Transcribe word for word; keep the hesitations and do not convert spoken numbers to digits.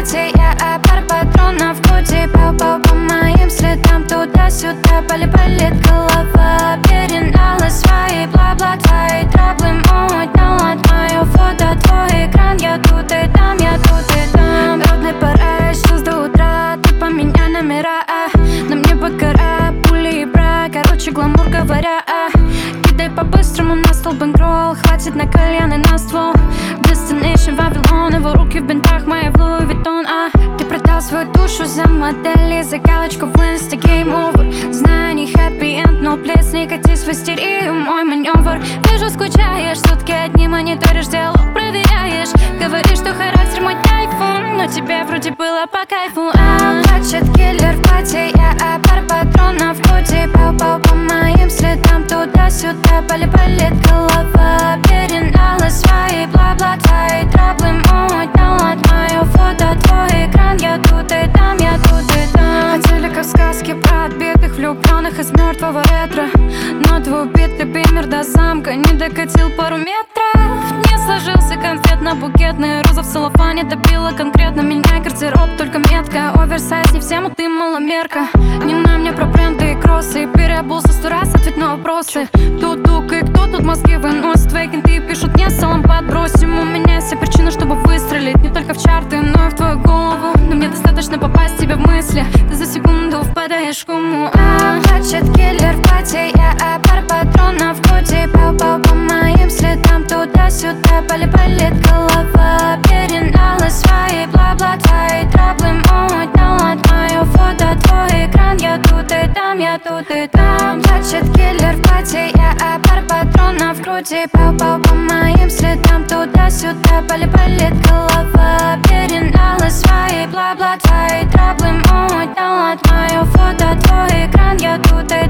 платье, я а пара патронов в груди. Пау-пау по моим следам, туда-сюда, пали-палит голова. Перенала свои бла-бла, твои траблы муть. Нала мое фото, твой экран, я тут и там, я тут и там. Родной пора, сейчас до утра, ты поменяй номера, а. На мне покора, пули и бра, короче гламур говоря, а. Кидай по-быстрому на стол бэнкролл, хватит на кальян и на ствол. Destination Вавилон, его руки в бинтах, мои в Луи Виттон, а. Ты продал свою душу за модели, за галочку в инста, game over. Знаю, не happy end, но плес, не катись в истерию, мой маневр. Вижу, скучаешь, сутки одни мониторишь, диалог проверяешь. Говоришь, что характер мой тайфун, но тебе вроде было по кайфу, а. Плачет киллер в платье, я а пара патронов в груди. Пау-пау по моим следам, туда-сюда, пали-палит голова. Перенала свои бла-бла, твои траблы муть. Нала мое фото, твой экран, я тут и там, я тут и там. Хотели как сказки про отбитых влюбленных из мертвого ретро, но твой убитый бимер до замка не докатил пару метров. Не сложился конфетно-букетный, роза в целлофане добила конкретно меня гардероб, только метка. Оверсайз не всем, а ты маломерка. Не на мне про бренды и кроссы, переобулся сто раз, ответь на вопросы. Тут-тук и кто тут мозги выносит? Твои кенты пишут, не салом подбросим. У меня есть вся причина, чтобы выстрелить не только в чарты, но и в твою голову. Но мне достаточно попасть тебе в мысли, ты за секунду впадаешь в кому, а. Плачет киллер в платье, я а пара патронов в груди. Пау-пау по моим следам, туда-сюда, пали-палит голова. Перенала свои бла-бла, твои траблы муть. Нала мое фото, твой экран, я тут и там, я тут и там. Плачет киллер в платье, я а пара патронов в груди. Пау-пау по моим следам, туда-сюда, пали-палит голова. Перенала свои бла-бла, твои траблы муть. Нала мое фото, твой экран, я тут и